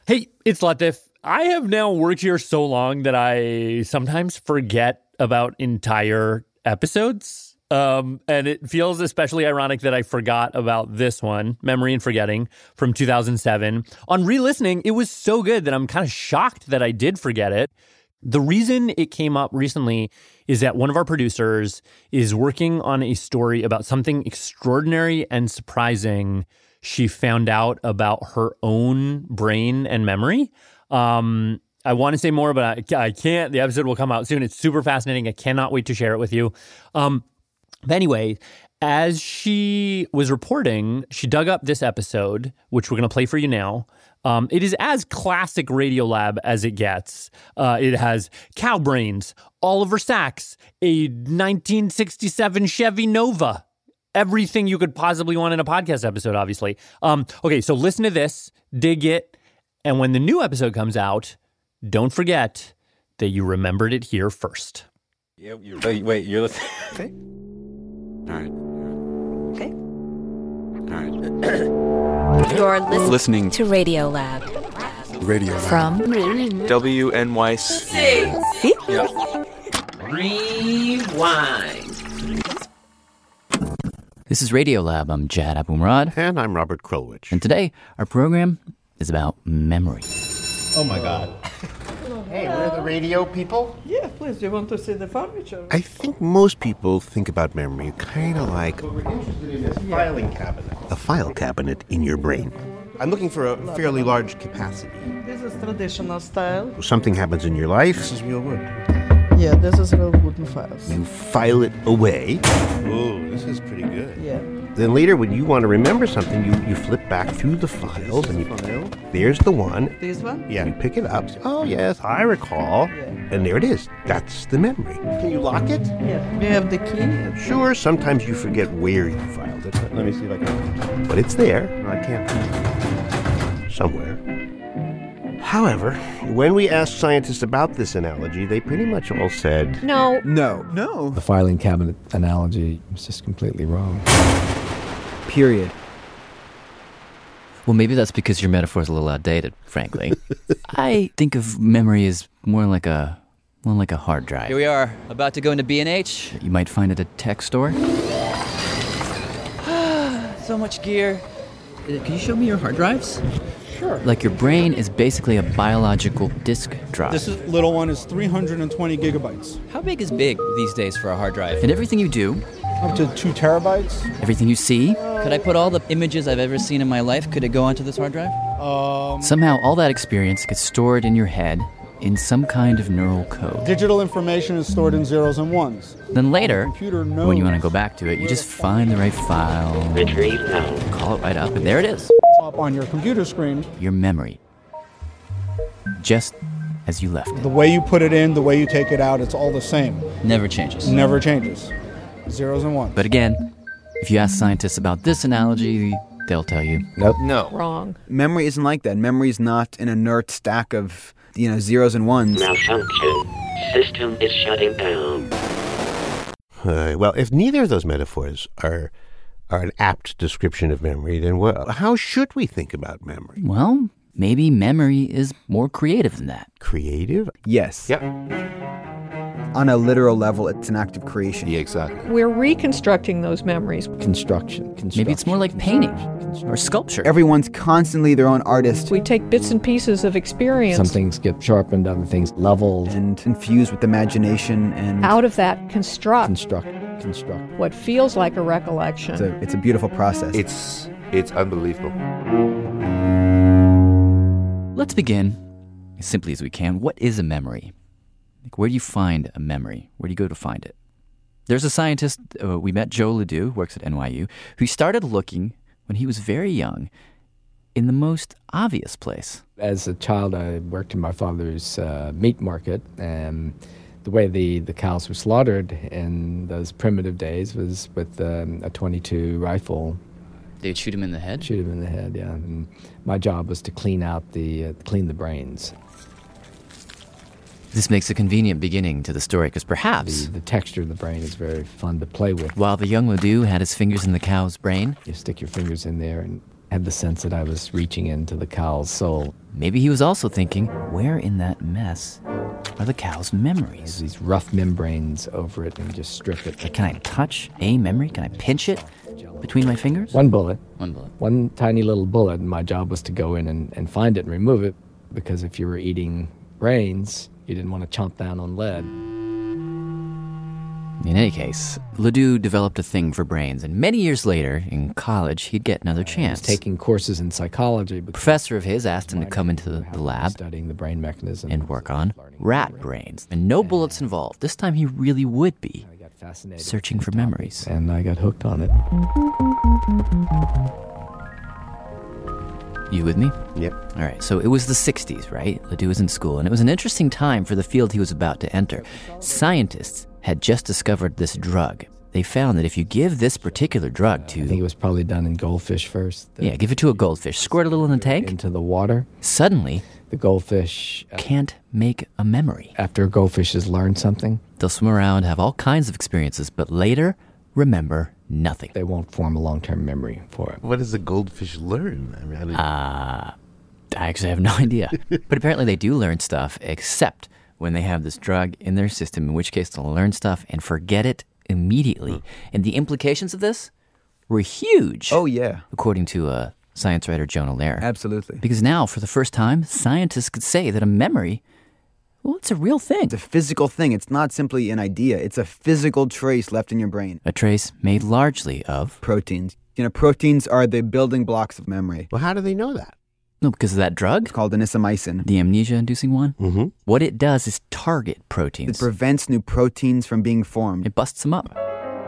Hey, it's Latif. I have now worked here so long that I sometimes forget about entire episodes. And it feels especially ironic that I forgot about this one, Memory and Forgetting, from 2007. On re-listening, it was so good that I'm kind of shocked that I did forget it. The reason it came up recently is that one of our producers is working on a story about something extraordinary and surprising she found out about her own brain and memory. I want to say more, but I can't. The episode will come out soon. It's super fascinating. I cannot wait to share it with you. But anyway, as she was reporting, she dug up this episode, which we're going to play for you now. It is as classic Radiolab as it gets. It has cow brains, Oliver Sacks, a 1967 Chevy Nova, everything you could possibly want in a podcast episode, obviously. Okay, so listen to this, dig it, and when the new episode comes out, don't forget that you remembered it here first. Yeah, wait, you're listening? Okay. All right. Okay. All right. You're listening to Radiolab. Radiolab. From WNYC. See? Yeah. Rewind. This is Radiolab. I'm Jad Abumrad. And I'm Robert Krulwich. And today, our program is about memory. Oh my God. Hey, we're the radio people. Yeah, please. Do you want to see the furniture? I think most people think about memory kind of like... But we're interested in this filing cabinet. A file cabinet in your brain. I'm looking for a fairly large capacity. This is traditional style. Something happens in your life. This is real wood. Yeah, this is real wooden files. You file it away. Ooh, this is pretty good. Yeah. Then later, when you want to remember something, you flip back through the files, and there's the one. This one? Yeah, you pick it up. Oh, yes, I recall. Yeah. And there it is. That's the memory. Can you lock it? Yeah. Do you have the key? Sure, sometimes you forget where you filed it. Let me see if I can. But it's there. No, I can't. Somewhere. However, when we asked scientists about this analogy, they pretty much all said... No. The filing cabinet analogy is just completely wrong. Period. Well, maybe that's because your metaphor is a little outdated, frankly. I think of memory as more like a hard drive. Here we are, about to go into B&H. You might find at a tech store. So much gear. Can you show me your hard drives? Sure. Like your brain is basically a biological disk drive. This little one is 320 gigabytes. How big is big these days for a hard drive? And everything you do, Up to 2 terabytes. everything you see, Could I put all the images I've ever seen in my life, could it go onto this hard drive? somehow all that experience gets stored in your head in some kind of neural code. Digital information is stored in zeros and ones. Then later, Computer knows. when you want to go back to it, you just find the right file, Retrieve now. call it right up, and there it is. Up on your computer screen. Your memory. Just as you left it. The way you put it in, the way you take it out, it's all the same. Never changes. Never changes. Zeros and ones. But again, if you ask scientists about this analogy, they'll tell you, Nope. No. Wrong. Memory isn't like that. Memory is not an inert stack of, zeros and ones. Malfunction. System is shutting down. Well, if neither of those metaphors are an apt description of memory, then how should we think about memory? well, maybe memory is more creative than that. Creative? Yes. Yep. On a literal level, it's an act of creation. Yeah, exactly. We're reconstructing those memories. Construction. Maybe it's more like painting or sculpture. Everyone's constantly their own artist We take bits and pieces of experience. Some things get sharpened, other things leveled. and infused with imagination and Out of that, construct Construct. what feels like a recollection. it's a beautiful process. It's unbelievable. Let's begin as simply as we can. What is a memory? Where do you find a memory? Where do you go to find it? There's a scientist we met, Joe Ledoux, who works at NYU, who started looking when he was very young in the most obvious place. As a child, I worked in my father's meat market, and the way the cows were slaughtered in those primitive days was with a .22 rifle. They'd shoot him in the head? Shoot him in the head, yeah. And my job was to clean the brains. This makes a convenient beginning to the story, because perhaps The texture of the brain is very fun to play with. while the young Ledoux had his fingers in the cow's brain, You stick your fingers in there and had the sense that I was reaching into the cow's soul. Maybe he was also thinking, where in that mess are the cow's memories? These rough membranes over it and just strip it. Like, can I touch a memory? Can I pinch it between my fingers? One bullet. One bullet. One tiny little bullet, and my job was to go in and find it and remove it, because if you were eating brains, you didn't want to chomp down on lead. In any case, Ledoux developed a thing for brains, and many years later, in college, he'd get another chance. He was taking courses in psychology. A professor of his asked him to come into the lab studying the brain mechanism and work on rat brains. And no bullets involved. This time he really would be searching for memories. And I got hooked on it. You with me? Yep. All right, so it was the 60s, right? Ledoux was in school, and it was an interesting time for the field he was about to enter. Scientists had just discovered this drug. They found that if you give this particular drug to... I think it was probably done in goldfish first. Yeah, give it to a goldfish. Squirt a little in the tank. Into the water. Suddenly, the goldfish... can't make a memory. After a goldfish has learned something, they'll swim around, have all kinds of experiences, but later remember nothing. They won't form a long-term memory for it. What does a goldfish learn? I actually have no idea. But apparently they do learn stuff, except when they have this drug in their system, in which case they'll learn stuff and forget it immediately. And the implications of this were huge. Oh, yeah. According to science writer Jonah Lehrer. Absolutely. Because now, for the first time, scientists could say that a memory, well, it's a real thing. It's a physical thing. It's not simply an idea. It's a physical trace left in your brain. A trace made largely of... proteins. You know, proteins are the building blocks of memory. Well, how do they know that? No, because of that drug? It's called anisomycin. The amnesia-inducing one? Mm-hmm. What it does is target proteins. It prevents new proteins from being formed. It busts them up.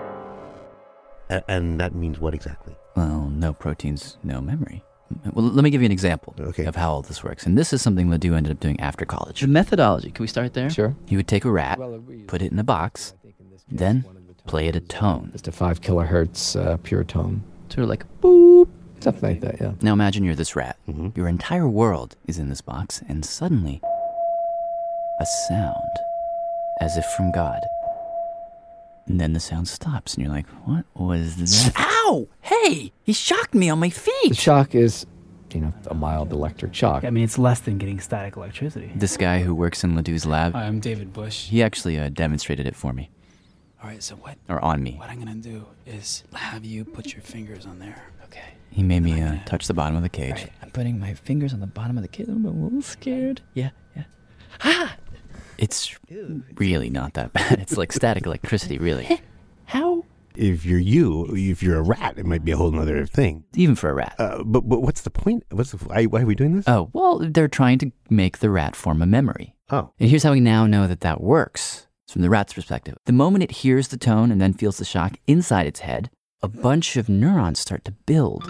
And that means what exactly? Well, no proteins, no memory. Well, let me give you an example of how all this works. And this is something Ledoux ended up doing after college. The methodology, can we start there? Sure. He would take a rat, put it in a box, then play it a tone. Just a 5 kilohertz pure tone. Sort of like boop. Something like that, yeah. Now imagine you're this rat. Mm-hmm. Your entire world is in this box, and suddenly, a sound, as if from God. And then the sound stops, and you're like, what was that? Ow! Hey! He shocked me on my feet! The shock is, a mild electric shock. I mean, it's less than getting static electricity. This guy who works in Ledoux's lab... I'm David Bush. He actually demonstrated it for me. All right, so what... Or on me. What I'm going to do is have you put your fingers on there. Okay. He made me touch the bottom of the cage. Right, I'm putting my fingers on the bottom of the cage. I'm a little scared. Yeah. Ah! It's really not that bad. It's like static electricity, really. How? If you're a rat, it might be a whole other thing. Even for a rat. But what's the point? Why are we doing this? Oh, well, they're trying to make the rat form a memory. Oh. And here's how we now know that works. From the rat's perspective. The moment it hears the tone and then feels the shock inside its head, a bunch of neurons start to build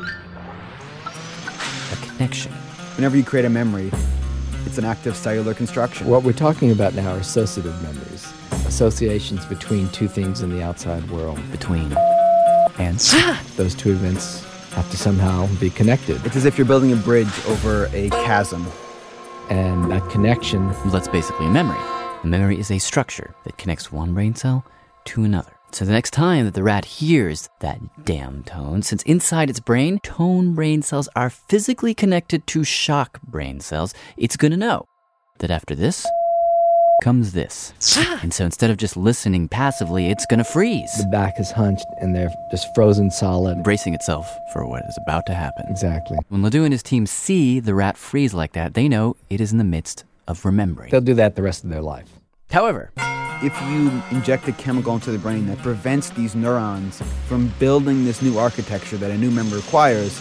a connection. Whenever you create a memory, it's an act of cellular construction. What we're talking about now are associative memories. Associations between two things in the outside world. Between and those two events have to somehow be connected. It's as if you're building a bridge over a chasm. And that connection... Well, that's basically a memory. A memory is a structure that connects one brain cell to another. So the next time that the rat hears that damn tone, since inside its brain, tone brain cells are physically connected to shock brain cells, it's going to know that after this comes this. And so instead of just listening passively, it's going to freeze. The back is hunched and they're just frozen solid. Bracing itself for what is about to happen. Exactly. When Ledoux and his team see the rat freeze like that, they know it is in the midst of remembering. They'll do that the rest of their life. However, if you inject a chemical into the brain that prevents these neurons from building this new architecture that a new memory requires,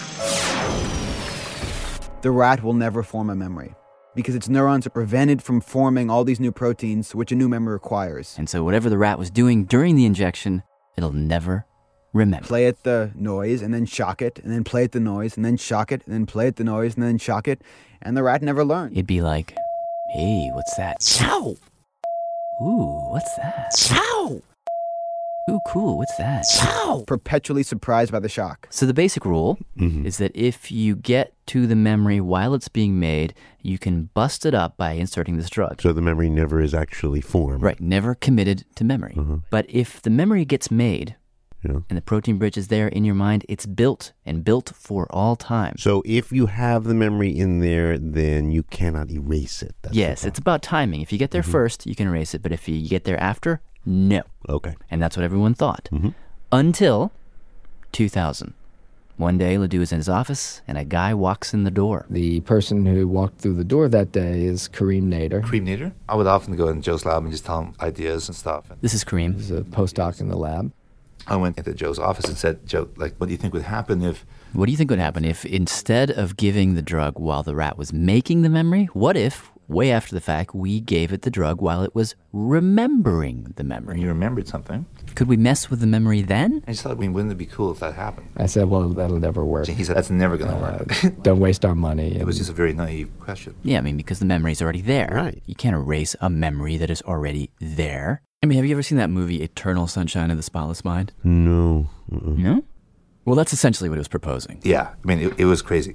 the rat will never form a memory because its neurons are prevented from forming all these new proteins which a new memory requires. And so whatever the rat was doing during the injection, it'll never remember. Play at the noise and then shock it, and then play at the noise and then shock it, and then play at the noise and then shock it, and the rat never learned. It'd be like, hey, what's that? Ow! Ooh, what's that? Ow! Ooh, cool, what's that? Ow! Perpetually surprised by the shock. So the basic rule is that if you get to the memory while it's being made, you can bust it up by inserting this drug. So the memory never is actually formed. Right, never committed to memory. But if the memory gets made Yeah. And the protein bridge is there in your mind. It's built and built for all time. So if you have the memory in there, then you cannot erase it. Yes, it's about timing. If you get there first, you can erase it. But if you get there after, no. Okay. And that's what everyone thought. Until 2000. One day, Ledoux is in his office, and a guy walks in the door. The person who walked through the door that day is Kareem Nader. Kareem Nader? I would often go in Joe's lab and just tell him ideas and stuff. This is Kareem. He's a postdoc in the lab. I went into Joe's office and said, Joe, what do you think would happen if... What do you think would happen if instead of giving the drug while the rat was making the memory, what if, way after the fact, we gave it the drug while it was remembering the memory? You remembered something. Could we mess with the memory then? I just thought, wouldn't it be cool if that happened? I said, well, that'll never work. He said, that's never going to work. Don't waste our money. It was just a very naive question. Yeah, because the memory's already there. Right. You can't erase a memory that is already there. Have you ever seen that movie, Eternal Sunshine of the Spotless Mind? No. No? Well, that's essentially what it was proposing. Yeah, it was crazy.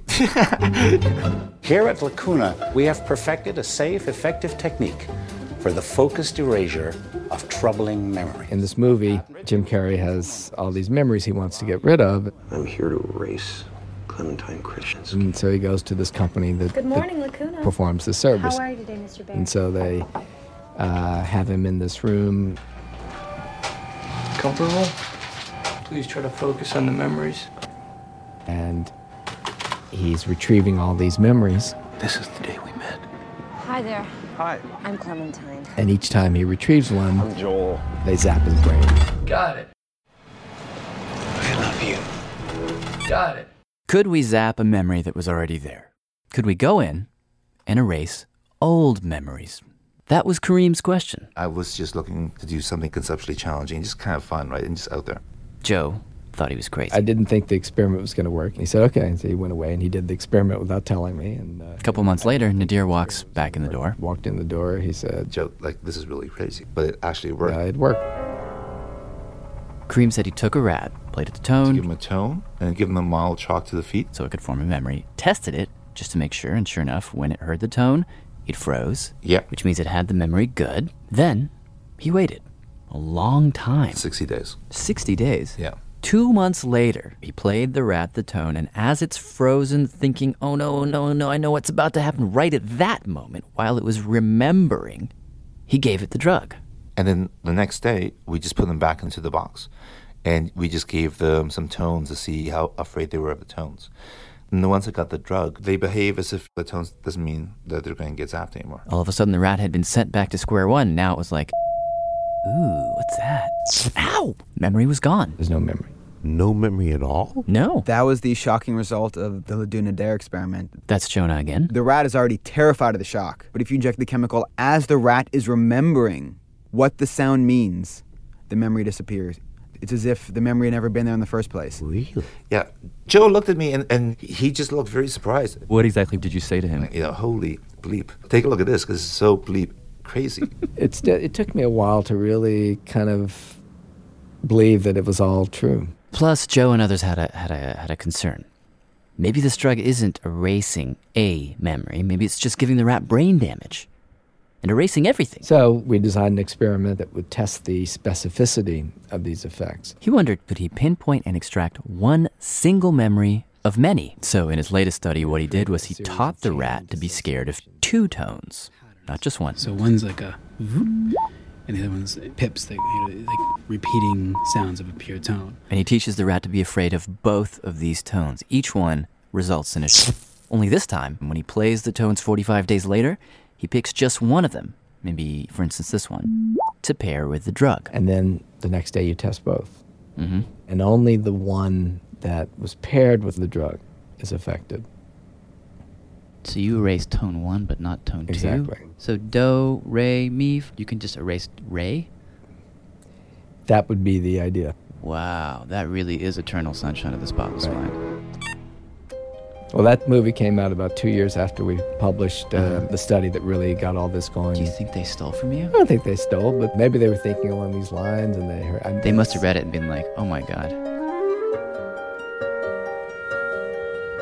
Here at Lacuna, we have perfected a safe, effective technique for the focused erasure of troubling memory. In this movie, Jim Carrey has all these memories he wants to get rid of. I'm here to erase Clementine Christensen. And so he goes to this company that, Good morning, Lacuna. performs the service. How are you today, Mr. Bear? And so they have him in this room. Comfortable? Please try to focus on the memories. And he's retrieving all these memories. This is the day we met. Hi there. Hi. I'm Clementine. And each time he retrieves one, I'm Joel. they zap his brain. Got it. I love you. Got it. Could we zap a memory that was already there? Could we go in and erase old memories? That was Kareem's question. I was just looking to do something conceptually challenging, just kind of fun, right? And just out there. Joe thought he was crazy. I didn't think the experiment was going to work. And he said, okay. And so he went away and he did the experiment without telling me. And a couple months later, Nadir walks back in the door. Walked in the door. He said, Joe, this is really crazy. But it actually worked. It worked. Kareem said he took a rat, played it the tone. Give him a tone and give him a mild chalk to the feet. So it could form a memory. Tested it just to make sure. And sure enough, when it heard the tone, it froze. Yeah. Which means it had the memory good. Then he waited a long time. 60 days. 60 days? Yeah. 2 months later, he played the rat the tone, and as it's frozen, thinking, oh no, I know what's about to happen, right at that moment, while it was remembering, he gave it the drug. And then the next day, we just put them back into the box. And we just gave them some tones to see how afraid they were of the tones. And the ones that got the drug, they behave as if the tones doesn't mean that they're going to get zapped anymore. All of a sudden, the rat had been sent back to square one. Now it was like, ooh, what's that? Ow! Memory was gone. There's no memory. No memory at all? No. That was the shocking result of the Ledoux-Nader experiment. That's Jonah again. The rat is already terrified of the shock, but if you inject the chemical as the rat is remembering what the sound means, the memory disappears. It's as if the memory had never been there in the first place. Really? Yeah. Joe looked at me and he just looked very surprised. What exactly did you say to him? Holy bleep. Take a look at this because it's so bleep crazy. It took me a while to really kind of believe that it was all true. Plus, Joe and others had a concern. Maybe this drug isn't erasing a memory. Maybe it's just giving the rat brain damage and erasing everything. So we designed an experiment that would test the specificity of these effects. He wondered, could he pinpoint and extract one single memory of many? So in his latest study, what he did was he taught the rat to be scared of 2 tones, not just one. So one's like a whoop, and the other one's pips, like repeating sounds of a pure tone. And he teaches the rat to be afraid of both of these tones. Each one results in a Only this time, when he plays the tones 45 days later, he picks just one of them, maybe, for instance, this one, to pair with the drug. And then the next day you test both. Mm-hmm. And only the one that was paired with the drug is affected. So you erase tone 1, but not tone 2? Exactly. So do, re, mi, you can just erase re? That would be the idea. Wow, that really is Eternal Sunshine of the Spotless Mind. Well, that movie came out about 2 years after we published the study that really got all this going. Do you think they stole from you? I don't think they stole, but maybe they were thinking along these lines, and they heard... They must have read it and been like, oh my God.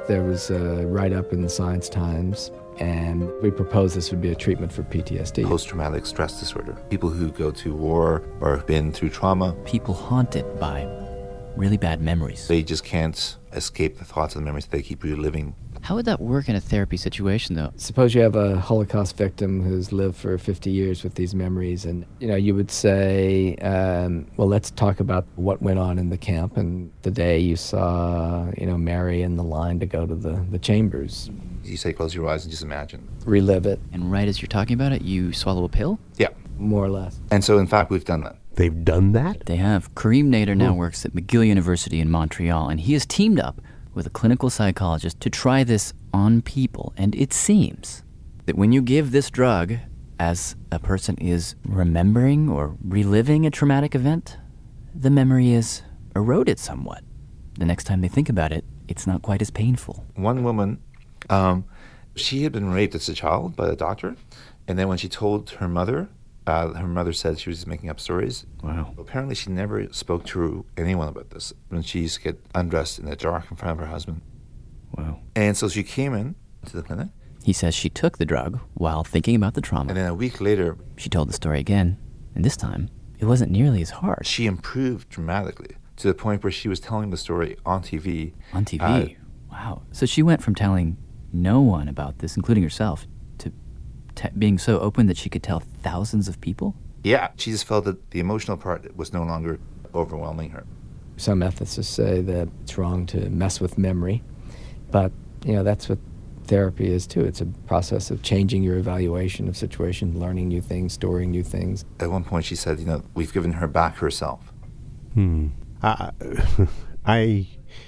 There was a write-up in the Science Times, and we proposed this would be a treatment for PTSD. Post-traumatic stress disorder. People who go to war or have been through trauma. People haunted by really bad memories. They just can't escape the thoughts and the memories. They keep reliving. How would that work in a therapy situation, though? Suppose you have a Holocaust victim who's lived for 50 years with these memories, and you would say, well, let's talk about what went on in the camp and the day you saw, Mary in the line to go to the chambers. You say close your eyes and just imagine. Relive it. And right as you're talking about it, you swallow a pill? Yeah. More or less. And so, in fact, we've done that. They've done that? They have. Kareem Nader now works at McGill University in Montreal, and he has teamed up with a clinical psychologist to try this on people. And it seems that when you give this drug as a person is remembering or reliving a traumatic event, the memory is eroded somewhat. The next time they think about it, it's not quite as painful. One woman, she had been raped as a child by a doctor, and then when she told her mother said she was just making up stories. Wow. Apparently she never spoke to anyone about this when she used to get undressed in the dark in front of her husband. Wow. And so she came in to the clinic. He says she took the drug while thinking about the trauma. And then a week later, she told the story again, and this time it wasn't nearly as hard. She improved dramatically to the point where she was telling the story on TV. On TV? Wow. So she went from telling no one about this, including herself, to being so open that she could tell thousands of people? Yeah, she just felt that the emotional part was no longer overwhelming her. Some ethicists say that it's wrong to mess with memory, but that's what therapy is too. It's a process of changing your evaluation of situations, learning new things, storing new things. At one point she said, we've given her back herself. I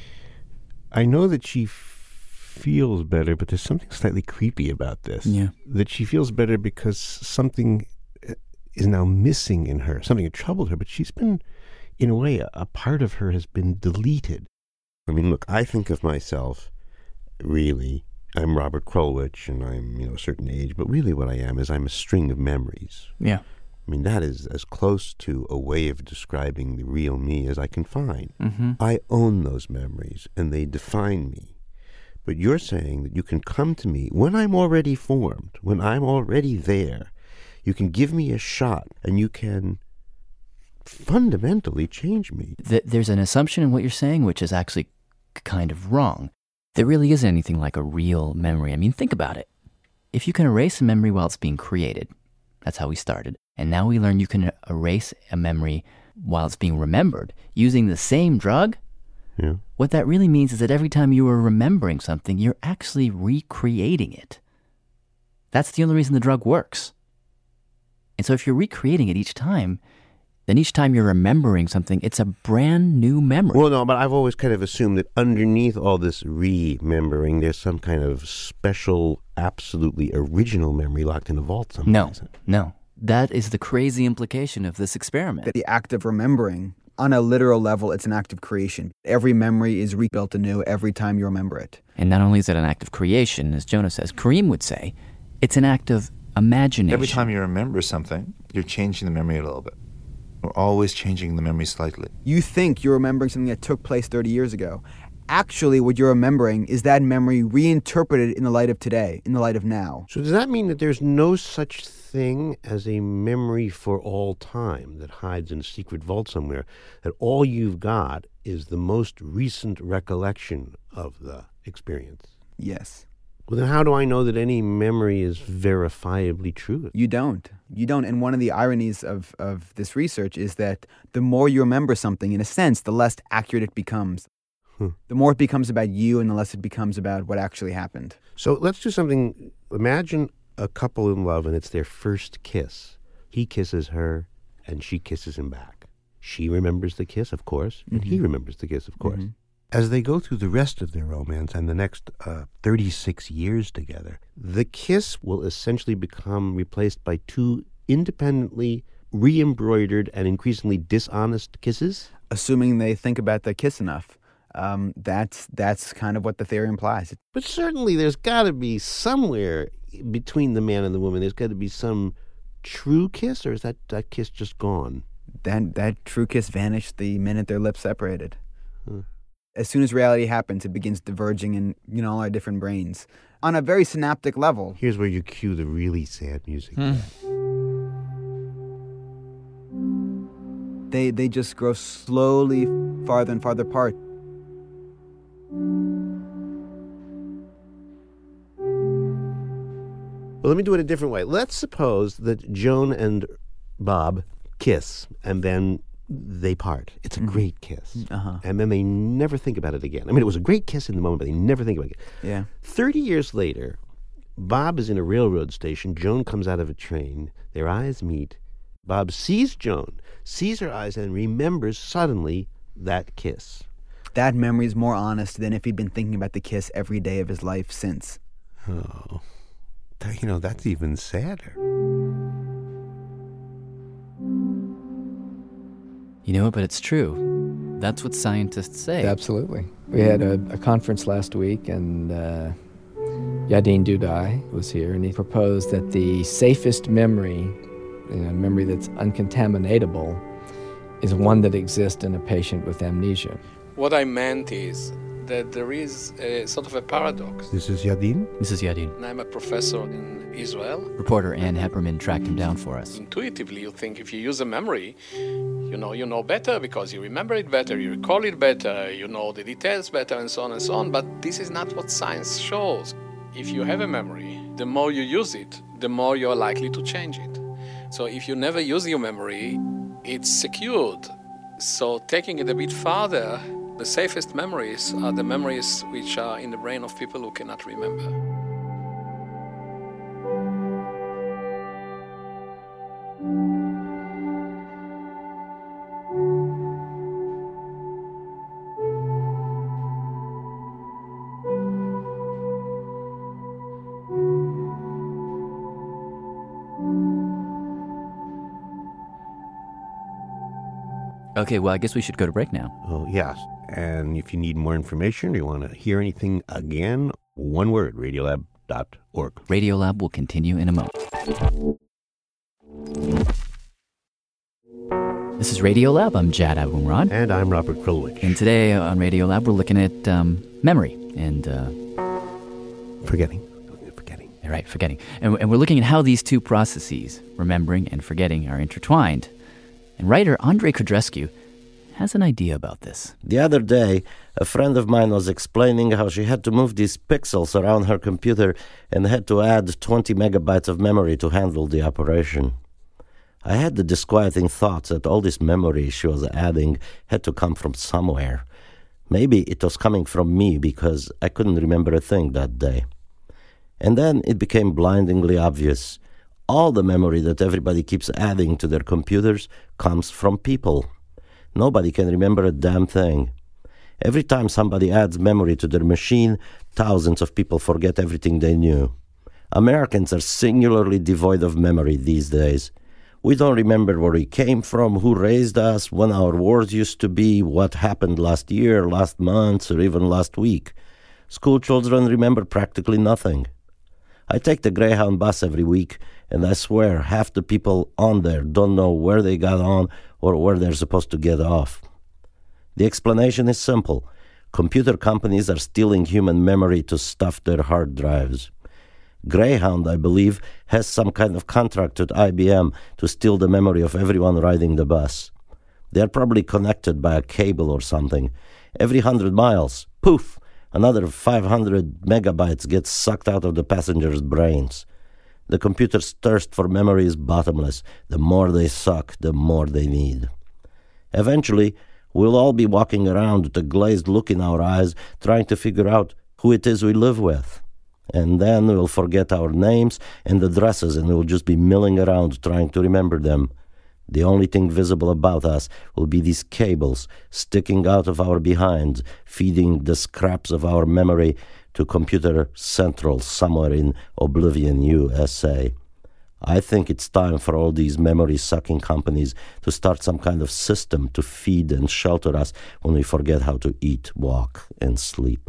know that she feels better, but there's something slightly creepy about this. Yeah. That she feels better because something is now missing in her. Something had troubled her, but she's been, in a way, a part of her has been deleted. I mean, look, I think of myself, really, I'm Robert Krulwich, and I'm, a certain age, but really what I am is I'm a string of memories. Yeah. I mean, that is as close to a way of describing the real me as I can find. Mm-hmm. I own those memories, and they define me. But you're saying that you can come to me when I'm already formed, when I'm already there. You can give me a shot, and you can fundamentally change me. There's an assumption in what you're saying, which is actually kind of wrong. There really isn't anything like a real memory. I mean, think about it. If you can erase a memory while it's being created, that's how we started. And now we learn you can erase a memory while it's being remembered using the same drug. Yeah. What that really means is that every time you are remembering something, you're actually recreating it. That's the only reason the drug works. And so if you're recreating it each time, then each time you're remembering something, it's a brand new memory. Well, no, but I've always kind of assumed that underneath all this remembering, there's some kind of special, absolutely original memory locked in a vault somewhere. No. That is the crazy implication of this experiment. The act of remembering, on a literal level, it's an act of creation. Every memory is rebuilt anew every time you remember it. And not only is it an act of creation, as Jonah says, Kareem would say, it's an act of imagination. Every time you remember something, you're changing the memory a little bit. We're always changing the memory slightly. You think you're remembering something that took place 30 years ago. Actually, what you're remembering is that memory reinterpreted in the light of today, in the light of now. So does that mean that there's no such thing as a memory for all time that hides in a secret vault somewhere, that all you've got is the most recent recollection of the experience? Yes. Well, then how do I know that any memory is verifiably true? You don't. And one of the ironies of this research is that the more you remember something, in a sense, the less accurate it becomes. The more it becomes about you and the less it becomes about what actually happened. So let's do something. Imagine a couple in love and it's their first kiss. He kisses her and she kisses him back. She remembers the kiss, of course, and he remembers the kiss, of course. Mm-hmm. As they go through the rest of their romance and the next 36 years together, the kiss will essentially become replaced by two independently re-embroidered and increasingly dishonest kisses? Assuming they think about the kiss enough. That's kind of what the theory implies. But certainly there's got to be somewhere between the man and the woman, there's got to be some true kiss, or is that kiss just gone? That true kiss vanished the minute their lips separated. As soon as reality happens, it begins diverging in, all our different brains on a very synaptic level. Here's where you cue the really sad music. They just grow slowly farther and farther apart. Well, let me do it a different way. Let's suppose that Joan and Bob kiss, and then they part. It's a great kiss. And then they never think about it again. I mean, it was a great kiss in the moment, but they never think about it again. Yeah. 30 years later, Bob is in a railroad station. Joan comes out of a train. Their eyes meet. Bob sees Joan, sees her eyes, and remembers suddenly that kiss. That memory is more honest than if he'd been thinking about the kiss every day of his life since. Oh, that's even sadder. You know what? But it's true. That's what scientists say. Absolutely. We had a conference last week, and Yadin Dudai was here, and he proposed that the safest memory, a memory that's uncontaminatable, is one that exists in a patient with amnesia. What I meant is that there is a sort of a paradox. This is Yadin? This is Yadin. And I'm a professor in Israel. Reporter Ann Hepperman tracked him down for us. Intuitively, you think if you use a memory, you know better because you remember it better, you recall it better, you know the details better, and so on and so on. But this is not what science shows. If you have a memory, the more you use it, the more you're likely to change it. So if you never use your memory, it's secured. So taking it a bit farther, the safest memories are the memories which are in the brain of people who cannot remember. Okay, well, I guess we should go to break now. Oh, yes. And if you need more information or you want to hear anything again, one word, radiolab.org. Radiolab will continue in a moment. This is Radiolab. I'm Jad Abumrad. And I'm Robert Krulwich. And today on Radiolab, we're looking at memory and... Forgetting. Right, forgetting. And we're looking at how these two processes, remembering and forgetting, are intertwined. And writer Andrei Codrescu has an idea about this. The other day, a friend of mine was explaining how she had to move these pixels around her computer and had to add 20 megabytes of memory to handle the operation. I had the disquieting thought that all this memory she was adding had to come from somewhere. Maybe it was coming from me because I couldn't remember a thing that day. And then it became blindingly obvious. All the memory that everybody keeps adding to their computers comes from people. Nobody can remember a damn thing. Every time somebody adds memory to their machine, thousands of people forget everything they knew. Americans are singularly devoid of memory these days. We don't remember where we came from, who raised us, when our wars used to be, what happened last year, last month, or even last week. School children remember practically nothing. I take the Greyhound bus every week, and I swear half the people on there don't know where they got on or where they're supposed to get off. The explanation is simple. Computer companies are stealing human memory to stuff their hard drives. Greyhound, I believe, has some kind of contract with IBM to steal the memory of everyone riding the bus. They're probably connected by a cable or something. Every 100 miles, poof! Another 500 megabytes gets sucked out of the passengers' brains. The computer's thirst for memory is bottomless. The more they suck, the more they need. Eventually, we'll all be walking around with a glazed look in our eyes, trying to figure out who it is we live with. And then we'll forget our names and addresses, and we'll just be milling around trying to remember them. The only thing visible about us will be these cables sticking out of our behinds, feeding the scraps of our memory to Computer Central somewhere in Oblivion, USA. I think it's time for all these memory-sucking companies to start some kind of system to feed and shelter us when we forget how to eat, walk, and sleep.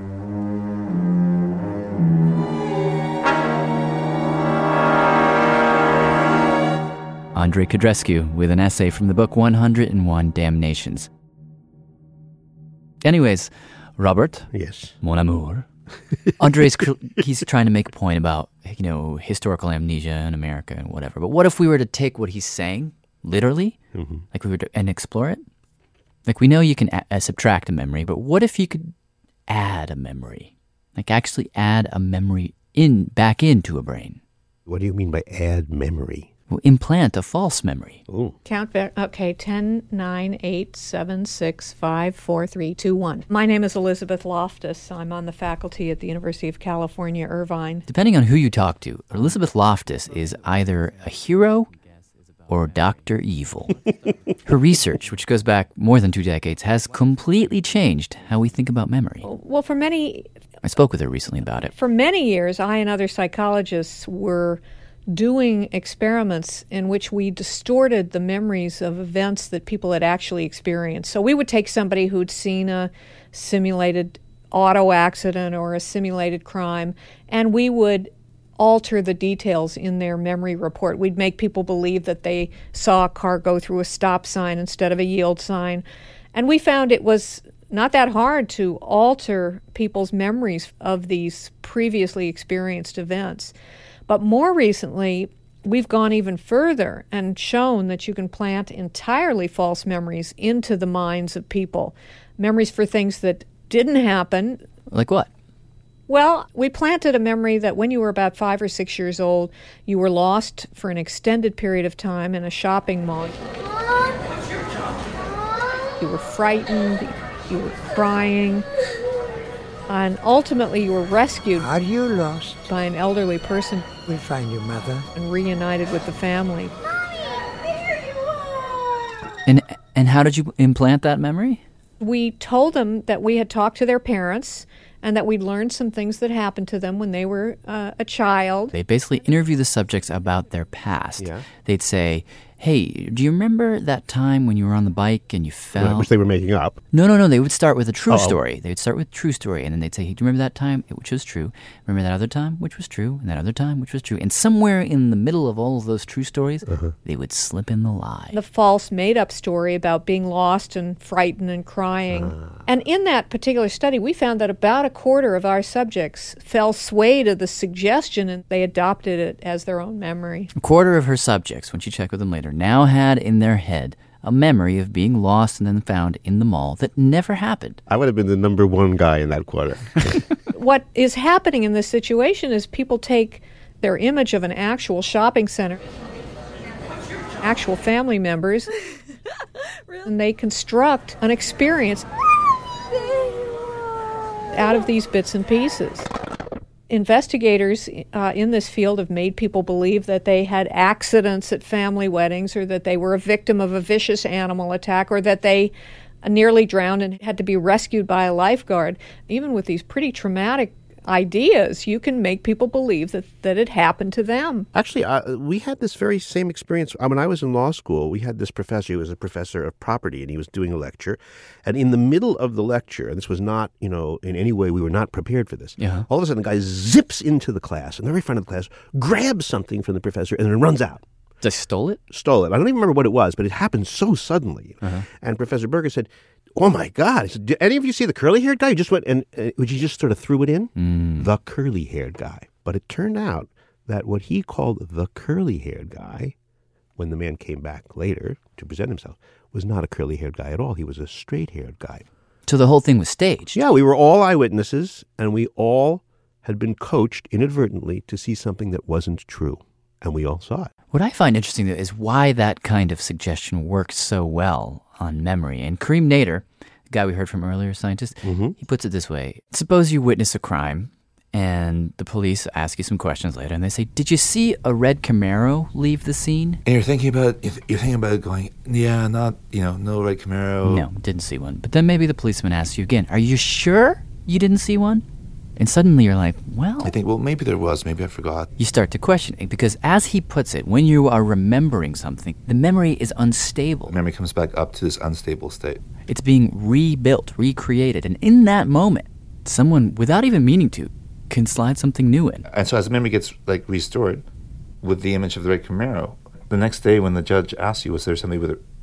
Andrei Codrescu with an essay from the book 101 Damnations. Anyways, Robert. Yes. Mon amour. Andre's he's trying to make a point about, historical amnesia in America and whatever. But what if we were to take what he's saying literally, and explore it? Like, we know you can subtract a memory, but what if you could add a memory? Like, actually add a memory back into a brain. What do you mean by add memory? Well, implant a false memory. Ooh. Count back. Okay, 10, 9, 8, 7, 6, 5, 4, 3, 2, 1. My name is Elizabeth Loftus. I'm on the faculty at the University of California, Irvine. Depending on who you talk to, Elizabeth Loftus is either a hero or Dr. Evil. Her research, which goes back more than 2 decades, has completely changed how we think about memory. Well, I spoke with her recently about it. For many years, I and other psychologists were doing experiments in which we distorted the memories of events that people had actually experienced. So we would take somebody who'd seen a simulated auto accident or a simulated crime, and we would alter the details in their memory report. We'd make people believe that they saw a car go through a stop sign instead of a yield sign. And we found it was not that hard to alter people's memories of these previously experienced events. But more recently, we've gone even further and shown that you can plant entirely false memories into the minds of people. Memories for things that didn't happen. Like what? Well, we planted a memory that when you were about 5 or 6 years old, you were lost for an extended period of time in a shopping mall. You were frightened, you were crying, and ultimately you were rescued. Are you lost? By an elderly person. We'll find your mother. And reunited with the family. And how did you implant that memory? We told them that we had talked to their parents and that we'd learned some things that happened to them when they were a child. They basically interview the subjects about their past. Yeah. They'd say, hey, do you remember that time when you were on the bike and you fell? Which they were making up. No. They would start with a true story. They would start with a true story, and then they'd say, hey, do you remember that time, which was true? Remember that other time, which was true? And that other time, which was true? And somewhere in the middle of all of those true stories, they would slip in the lie. The false made-up story about being lost and frightened and crying. And in that particular study, we found that about a quarter of our subjects fell sway to the suggestion, and they adopted it as their own memory. A quarter of her subjects, when she checked with them later, now had in their head a memory of being lost and then found in the mall that never happened. I would have been the number one guy in that quarter. What is happening in this situation is people take their image of an actual shopping center, actual family members, and they construct an experience out of these bits and pieces. Investigators in this field have made people believe that they had accidents at family weddings, or that they were a victim of a vicious animal attack, or that they nearly drowned and had to be rescued by a lifeguard. Even with these pretty traumatic ideas, you can make people believe that it happened to them. Actually, we had this very same experience. When I was in law school, we had this professor. He was a professor of property, and he was doing a lecture. And in the middle of the lecture, and this was not, in any way, we were not prepared for this. Yeah. All of a sudden, the guy zips into the class, in the very front of the class, grabs something from the professor, and then runs out. They stole it? Stole it. I don't even remember what it was, but it happened so suddenly. And Professor Berger said, oh, my God. He said, did any of you see the curly-haired guy who just went and he just sort of threw it in? The curly-haired guy. But it turned out that what he called the curly-haired guy, when the man came back later to present himself, was not a curly-haired guy at all. He was a straight-haired guy. So the whole thing was staged? Yeah, we were all eyewitnesses, and we all had been coached inadvertently to see something that wasn't true. And we all saw it. What I find interesting, though, is why that kind of suggestion works so well on memory. And Kareem Nader, the guy we heard from earlier, scientist, he puts it this way. Suppose you witness a crime, and the police ask you some questions later, and they say, did you see a red Camaro leave the scene? And you're thinking about it going, yeah, not, no red Camaro. No, didn't see one. But then maybe the policeman asks you again, are you sure you didn't see one? And suddenly you're like, well... I think, maybe there was. Maybe I forgot. You start to question it, because as he puts it, when you are remembering something, the memory is unstable. Memory comes back up to this unstable state. It's being rebuilt, recreated. And in that moment, someone, without even meaning to, can slide something new in. And so as the memory gets, restored with the image of the red Camaro, the next day when the judge asks you, was there somebody with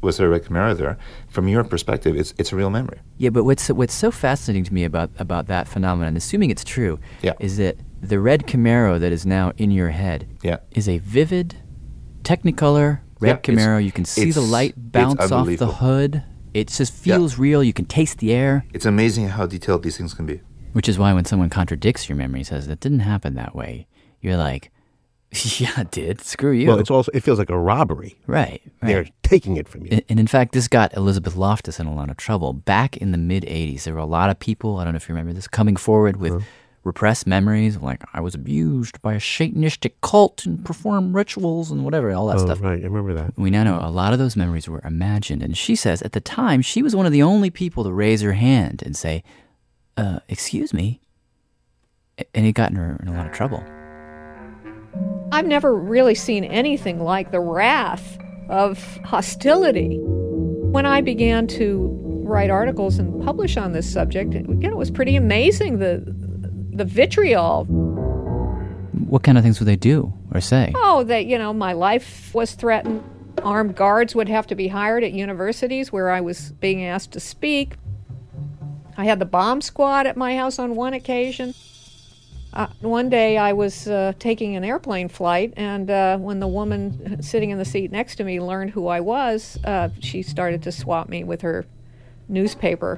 was there a red Camaro there? From your perspective, it's a real memory. Yeah, but what's so fascinating to me about that phenomenon, assuming it's true, is that the red Camaro that is now in your head is a vivid, Technicolor red Camaro. You can see the light bounce off the hood. It just feels real. You can taste the air. It's amazing how detailed these things can be. Which is why when someone contradicts your memory, says that didn't happen that way, you're like, yeah, it did. Screw you. Well, it feels like a robbery. Right. They're taking it from you. And in fact, this got Elizabeth Loftus in a lot of trouble. Back in the mid-'80s, there were a lot of people, I don't know if you remember this, coming forward with repressed memories, like I was abused by a Satanistic cult and performed rituals and whatever, all that stuff. Right, I remember that. We now know a lot of those memories were imagined. And she says at the time, she was one of the only people to raise her hand and say, excuse me. And it got her in a lot of trouble. I've never really seen anything like the wrath of hostility. When I began to write articles and publish on this subject, again, it was pretty amazing, the vitriol. What kind of things would they do or say? Oh, that, my life was threatened. Armed guards would have to be hired at universities where I was being asked to speak. I had the bomb squad at my house on one occasion. One day I was taking an airplane flight, and when the woman sitting in the seat next to me learned who I was, she started to swat me with her newspaper.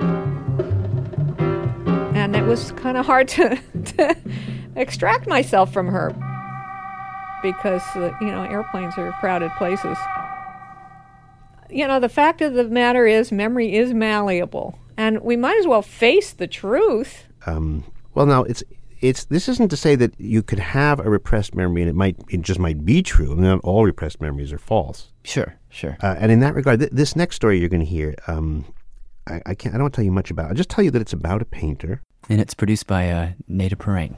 And it was kind of hard to extract myself from her because, airplanes are crowded places. The fact of the matter is memory is malleable, and we might as well face the truth. Well, now, this isn't to say that you could have a repressed memory and it just might be true. I mean, not all repressed memories are false. Sure. And in that regard, this next story you're going to hear, I don't want to tell you much about. I'll just tell you that it's about a painter. And it's produced by Neda Perrine.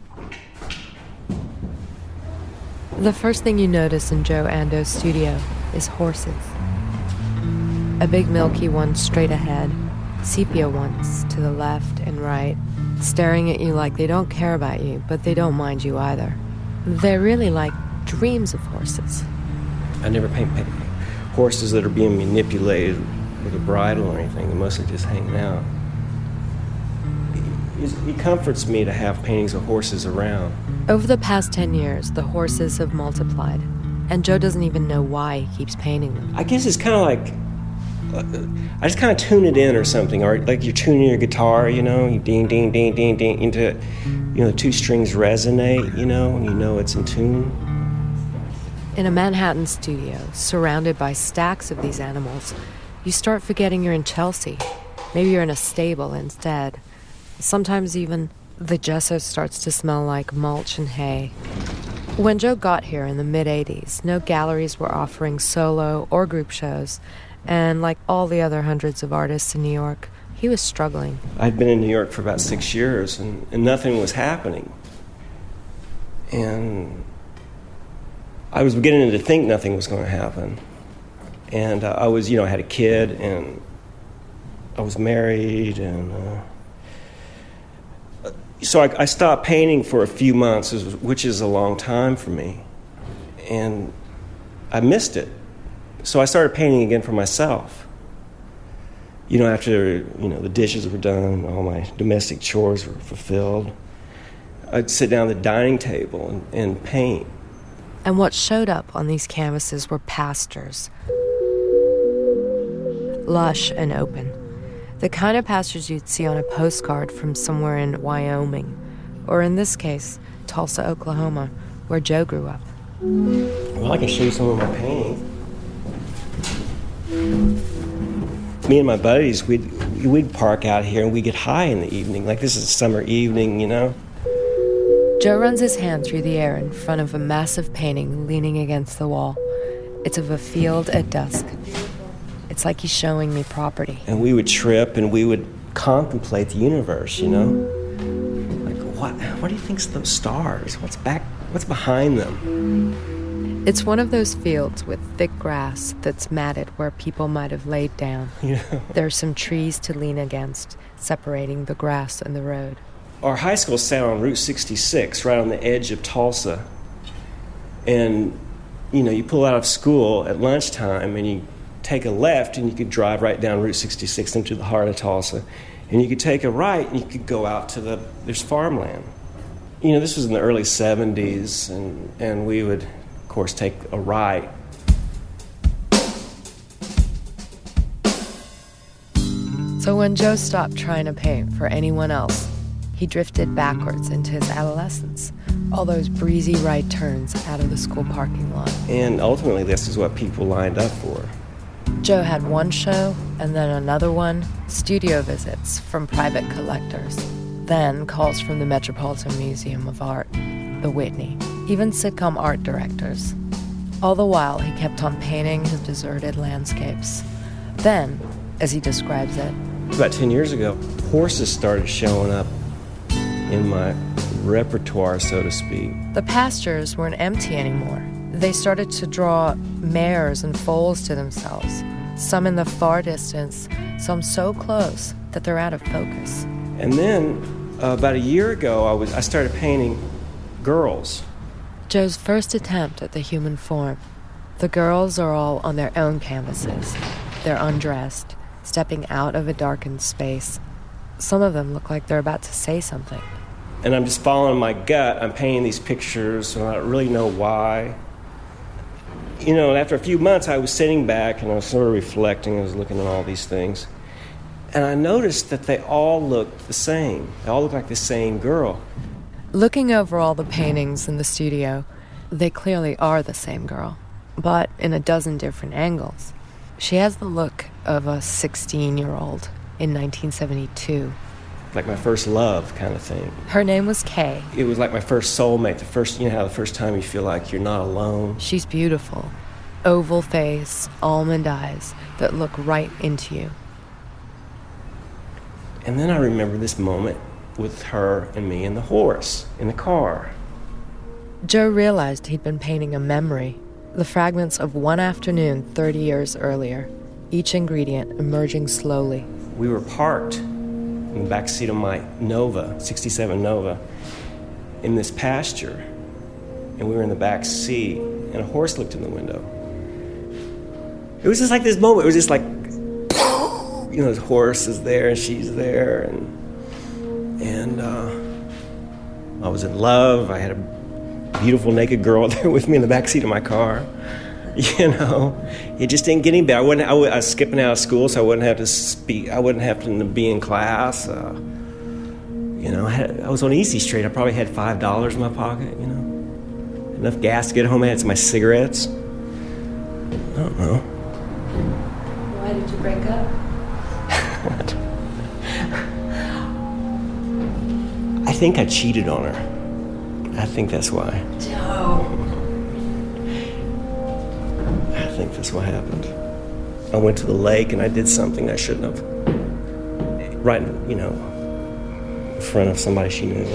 The first thing you notice in Joe Ando's studio is horses. A big milky one straight ahead, sepia ones to the left and right, staring at you like they don't care about you, but they don't mind you either. They're really like dreams of horses. I never paint horses that are being manipulated with a bridle or anything. They're mostly just hanging out. It comforts me to have paintings of horses around. Over the past 10 years, the horses have multiplied, and Joe doesn't even know why he keeps painting them. I guess it's kind of like, I just kind of tune it in or something, or like you're tuning your guitar, you ding, ding, ding, ding, ding, into, the two strings resonate, and you know it's in tune. In a Manhattan studio, surrounded by stacks of these animals, you start forgetting you're in Chelsea. Maybe you're in a stable instead. Sometimes even the gesso starts to smell like mulch and hay. When Joe got here in the mid-'80s, no galleries were offering solo or group shows, and like all the other hundreds of artists in New York, he was struggling. I'd been in New York for about 6 years, and nothing was happening. And I was beginning to think nothing was going to happen. And I was, I had a kid, and I was married, and so I stopped painting for a few months, which is a long time for me. And I missed it. So I started painting again for myself. After, the dishes were done, all my domestic chores were fulfilled, I'd sit down at the dining table and paint. And what showed up on these canvases were pastures. Lush and open. The kind of pastures you'd see on a postcard from somewhere in Wyoming, or in this case, Tulsa, Oklahoma, where Joe grew up. Well, I can show you some of my paintings. Me and my buddies, we'd park out here and we'd get high in the evening. Like this is a summer evening, Joe runs his hand through the air in front of a massive painting leaning against the wall. It's of a field at dusk. It's like he's showing me property. And we would trip and we would contemplate the universe, Like, what do you think's those stars? What's behind them? It's one of those fields with thick grass that's matted where people might have laid down. There are some trees to lean against, separating the grass and the road. Our high school sat on Route 66, right on the edge of Tulsa. And, you pull out of school at lunchtime and you take a left and you could drive right down Route 66 into the heart of Tulsa. And you could take a right and you could go out to there's farmland. You know, this was in the early 70s, and we would, of course, take a right. So when Joe stopped trying to paint for anyone else, he drifted backwards into his adolescence. All those breezy right turns out of the school parking lot. And ultimately, this is what people lined up for. Joe had one show, and then another one, studio visits from private collectors, then calls from the Metropolitan Museum of Art, the Whitney, even sitcom art directors. All the while, he kept on painting his deserted landscapes. Then, as he describes it, about 10 years ago, horses started showing up in my repertoire, so to speak. the pastures weren't empty anymore. They started to draw mares and foals to themselves, some in the far distance, some so close that they're out of focus. And then, about a year ago, I started painting girls. Joe's first attempt at the human form. The girls are all on their own canvases. They're undressed, stepping out of a darkened space. Some of them look like they're about to say something. And I'm just following my gut. I'm painting these pictures, and I don't really know why. You know, after a few months, I was sitting back, and I was sort of reflecting. I was looking at all these things. And I noticed that they all looked the same. They all looked like the same girl. Looking over all the paintings in the studio, they clearly are the same girl, but in a dozen different angles. She has the look of a 16-year-old in 1972. Like my first love kind of thing. Her name was Kay. It was like my first soulmate, the first time you feel like you're not alone. She's beautiful. Oval face, almond eyes that look right into you. And then I remember this moment with her and me and the horse in the car. Joe realized he'd been painting a memory, the fragments of one afternoon 30 years earlier, each ingredient emerging slowly. We were parked in the back seat of my Nova, 67 Nova, in this pasture. And we were in the back seat, and a horse looked in the window. It was just like this moment. It was just like, you know, this horse is there, and she's there, and I was in love. I had a beautiful naked girl there with me in the back seat of my car. You know, it just didn't get any better. I was skipping out of school, so I wouldn't have to speak. I wouldn't have to be in class. You know, I was on Easy Street. I probably had $5 in my pocket. You know, enough gas to get home. I had my cigarettes. I don't know. Why did you break up? I think I cheated on her. I think that's why. Joe. I think that's what happened. I went to the lake and I did something I shouldn't have. Right, you know, in front of somebody she knew.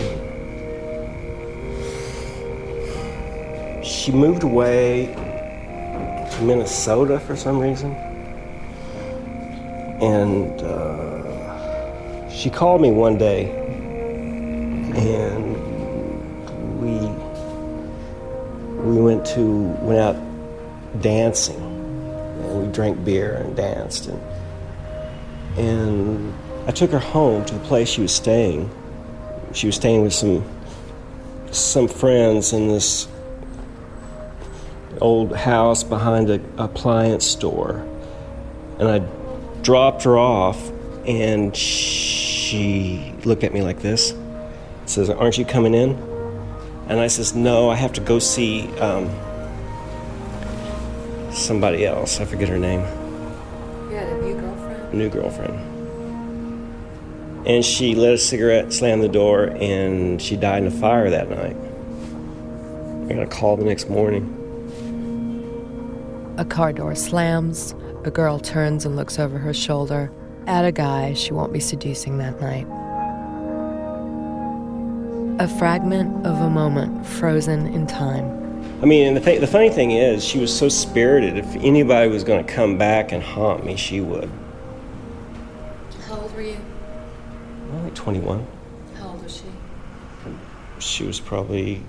She moved away to Minnesota for some reason. And she called me one day, and we went out dancing, and we drank beer and danced, and I took her home to the place she was staying. She was staying with some friends in this old house behind an appliance store, and I dropped her off, and she looked at me like this, says, "Aren't you coming in?" And I says, "No, I have to go see somebody else." I forget her name. You had a new girlfriend? New girlfriend. And she lit a cigarette, slammed the door, and she died in a fire that night. I got a call the next morning. A car door slams. A girl turns and looks over her shoulder at a guy she won't be seducing that night. A fragment of a moment frozen in time. I mean, and the funny thing is, she was so spirited. If anybody was going to come back and haunt me, she would. How old were you? Well, like 21. How old was she? She was probably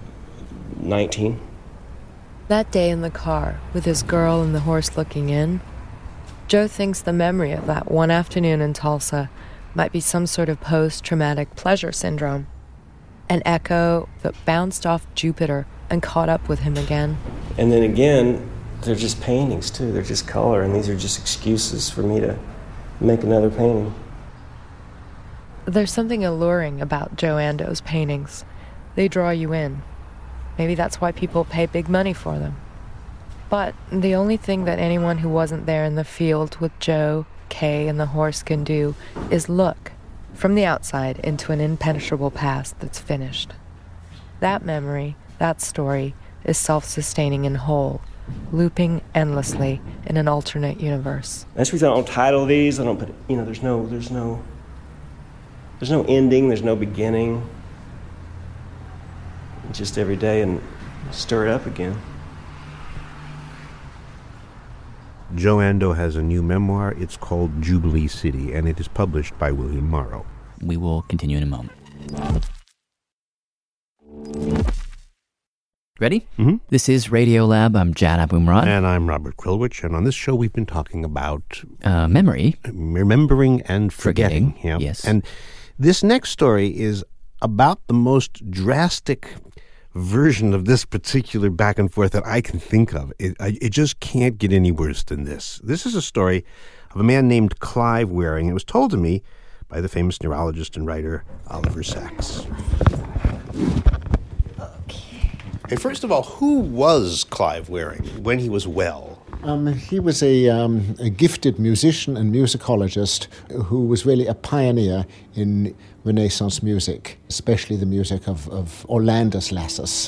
19. That day in the car, with his girl and the horse looking in, Joe thinks the memory of that one afternoon in Tulsa might be some sort of post-traumatic pleasure syndrome, an echo that bounced off Jupiter and caught up with him again. And then again, they're just paintings too. They're just color, and these are just excuses for me to make another painting. There's something alluring about Joe Ando's paintings. They draw you in. Maybe that's why people pay big money for them. But the only thing that anyone who wasn't there in the field with Joe, Kay, and the horse can do is look from the outside into an impenetrable past that's finished. That memory, that story, is self-sustaining and whole, looping endlessly in an alternate universe. That's the reason I don't title these. I don't put, there's no ending, there's no beginning. Just every day and stir it up again. Joe Ando has a new memoir. It's called Jubilee City, and it is published by William Morrow. We will continue in a moment. Ready? Mm-hmm. This is Radiolab. I'm Jad Abumrad. And I'm Robert Krulwich. And on this show, we've been talking about... memory. Remembering and forgetting. Yeah. Yes. And this next story is about the most drastic version of this particular back and forth that I can think of. It just can't get any worse than this. This is a story of a man named Clive Wearing. It was told to me by the famous neurologist and writer Oliver Sacks. Okay, first of all, who was Clive Wearing when he was well? He was a gifted musician and musicologist who was really a pioneer in Renaissance music, especially the music of Orlandus Lassus.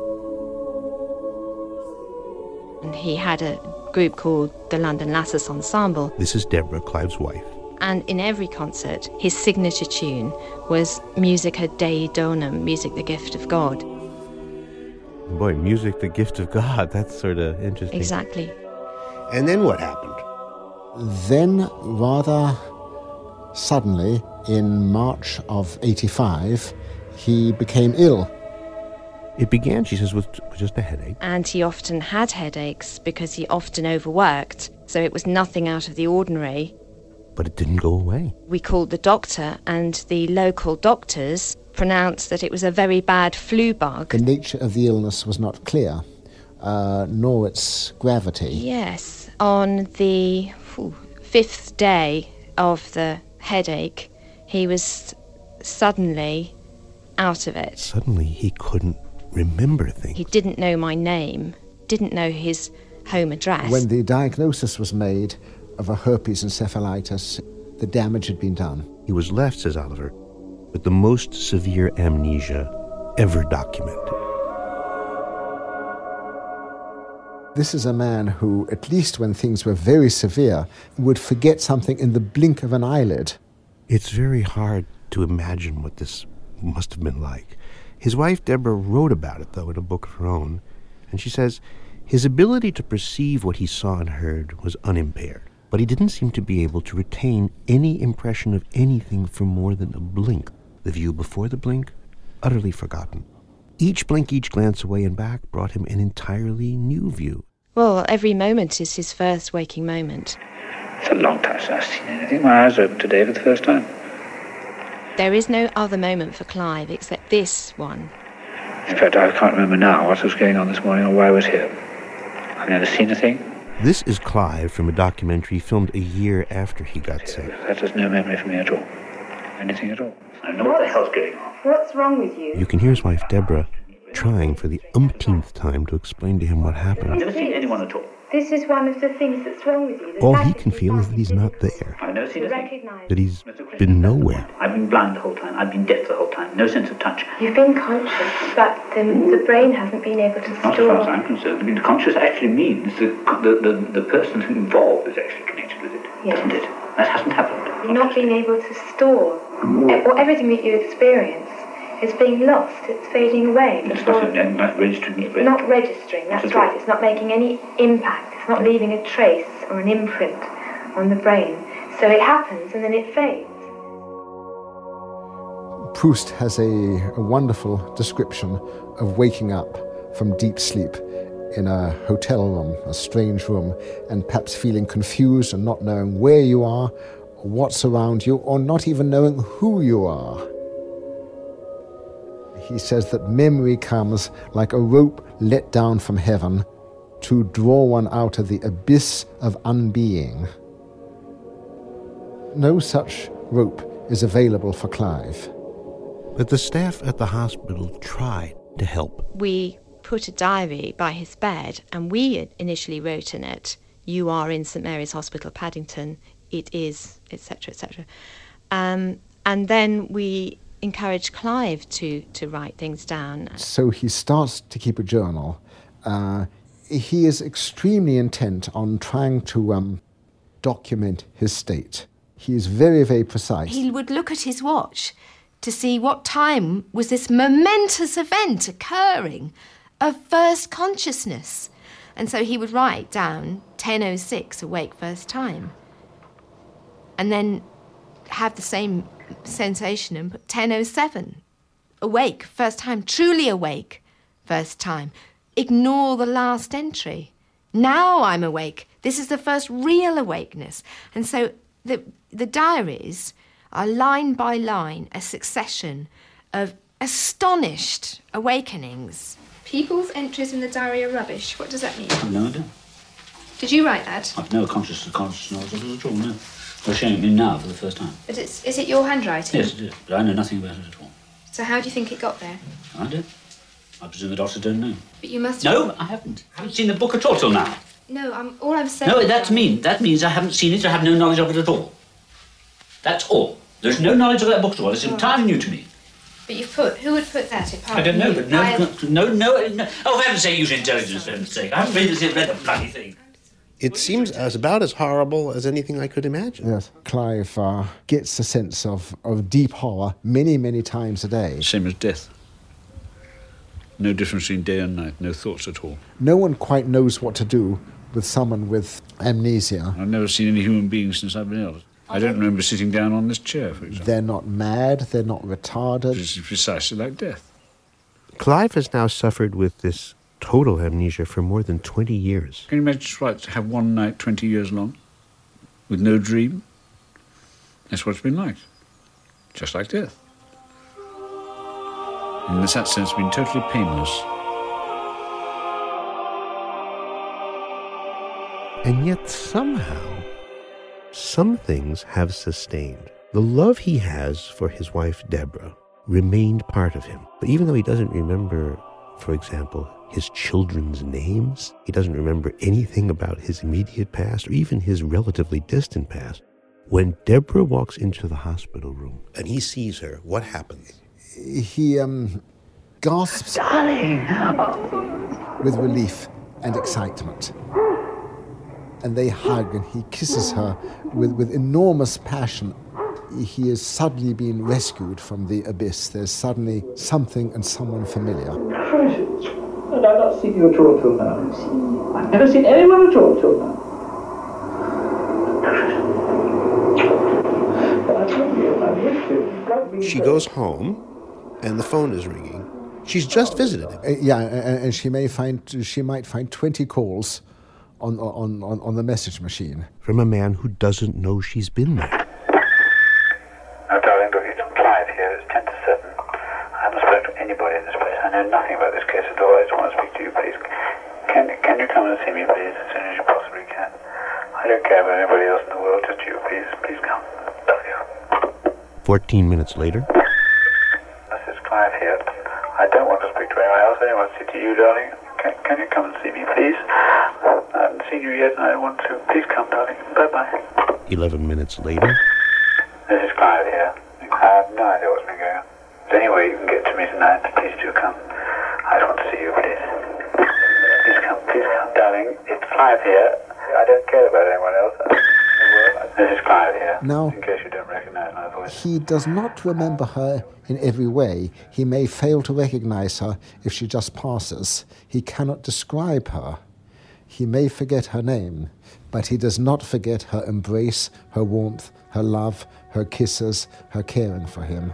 And he had a group called the London Lassus Ensemble. This is Deborah, Clive's wife. And in every concert, his signature tune was Musica Dei Donum, music the gift of God. Boy, music the gift of God, that's sort of interesting. Exactly. And then what happened? Then, rather suddenly, in March of 85, he became ill. It began, she says, with just a headache. And he often had headaches because he often overworked, so it was nothing out of the ordinary. But it didn't go away. We called the doctor, and the local doctors pronounced that it was a very bad flu bug. The nature of the illness was not clear, nor its gravity. Yes. On the fifth day of the headache, he was suddenly out of it. Suddenly he couldn't remember things. He didn't know my name, didn't know his home address. When the diagnosis was made of a herpes encephalitis, the damage had been done. He was left, says Oliver, with the most severe amnesia ever documented. This is a man who, at least when things were very severe, would forget something in the blink of an eyelid. It's very hard to imagine what this must have been like. His wife, Deborah, wrote about it, though, in a book of her own, and she says his ability to perceive what he saw and heard was unimpaired, but he didn't seem to be able to retain any impression of anything for more than a blink. The view before the blink, utterly forgotten. Each blink, each glance away and back brought him an entirely new view. Well, every moment is his first waking moment. It's a long time since I've seen anything. My eyes opened today for the first time. There is no other moment for Clive except this one. In fact, I can't remember now what was going on this morning or why I was here. I've never seen a thing. This is Clive from a documentary filmed a year after he got sick. That has no memory for me at all. Anything at all. I don't know what the hell's going on. What's wrong with you? You can hear his wife, Deborah, trying for the umpteenth time to explain to him what happened. I've never seen anyone at all. This is one of the things that's wrong with you. All he can feel is that he's not there, I've never seen a thing. that he's been nowhere. I've been blind the whole time. I've been deaf the whole time. No sense of touch. You've been conscious, but the brain hasn't been able to Not store. as far as I'm concerned. I mean, conscious actually means the person involved is actually connected with it, doesn't it? That hasn't happened. You've not been able to store. Or everything that you experience is being lost. It's fading away. It's not registering. It's not registering, that's right. It's not making any impact. It's not leaving a trace or an imprint on the brain. So it happens and then it fades. Proust has a wonderful description of waking up from deep sleep in a hotel room, a strange room, and perhaps feeling confused and not knowing where you are, what's around you, or not even knowing who you are. He says that memory comes like a rope let down from heaven to draw one out of the abyss of unbeing. No such rope is available for Clive. But the staff at the hospital tried to help. We put a diary by his bed, and we initially wrote in it, "You are in St Mary's Hospital, Paddington. It is," etc., etc. And then we encouraged Clive to write things down. So he starts to keep a journal. He is extremely intent on trying to document his state. He is very, very precise. He would look at his watch to see what time was this momentous event occurring of first consciousness. And so he would write down 10:06, awake first time. And then have the same sensation and put 10:07, awake first time, truly awake first time. Ignore the last entry. Now I'm awake. This is the first real awakeness. And so the diaries are line by line a succession of astonished awakenings. People's entries in the diary are rubbish. What does that mean? I've no idea. Did you write that? I've no conscious knowledge of it at all, no. They're showing it me now for the first time. But is it your handwriting? Yes, it is. But I know nothing about it at all. So how do you think it got there? I don't. I presume the doctor don't know. But you must... No, I haven't. I haven't seen the book at all till now. No, all I'm saying... No, that means I haven't seen it, I have no knowledge of it at all. That's all. There's no knowledge of that book at all. It's entirely new to me. But you've put... Who would put that apart? I don't know, but no. Oh, for heaven's sake, use intelligence, for heaven's sake. I haven't read the bloody thing. It seems about as horrible as anything I could imagine. Yes, Clive gets a sense of deep horror many, many times a day. Same as death. No difference between day and night, no thoughts at all. No one quite knows what to do with someone with amnesia. I've never seen any human beings since I've been ill. I don't remember sitting down on this chair, for example. They're not mad, they're not retarded. It's precisely like death. Clive has now suffered with this total amnesia for more than 20 years. Can you imagine what to have one night 20 years long? With no dream? That's what it's been like. Just like death. In that sense, it's been totally painless. And yet somehow, some things have sustained. The love he has for his wife, Deborah, remained part of him. But even though he doesn't remember, for example, his children's names, he doesn't remember anything about his immediate past or even his relatively distant past. When Deborah walks into the hospital room and he sees her, what happens? He gasps, Darling! with relief and excitement. And they hug and he kisses her with enormous passion. He has suddenly been rescued from the abyss. There's suddenly something and someone familiar. Precious. And I've not seen you at all till now. I've never seen anyone at all till now. She goes home and the phone is ringing. She's just visited him. And she might find 20 calls on the message machine. From a man who doesn't know she's been there. Oh, darling, look, it's Clive here. It's 10 to 7. I haven't spoken to anybody in this place. I know nothing about this case at all. I just want to speak to you, please. Can you come and see me, please, as soon as you possibly can? I don't care about anybody else in the world, just you, please. Please come. Love you. 14 minutes later. This is Clive here. I don't want to speak to anyone else. I only want to speak to you, darling. Can you come and see me, please? I haven't seen you yet, and I want to. Please come, darling. Bye-bye. 11 minutes later. This is Clive here. I have no idea what's been going on. Is there any way you can get to me tonight? Please do come. I just want to see you, please. Please come, darling. It's Clive here. I don't care about anyone else. This is Clive here. Now, in case you don't recognize my voice. He does not remember her in every way. He may fail to recognize her if she just passes. He cannot describe her. He may forget her name, but he does not forget her embrace, her warmth, her love, her kisses, her caring for him.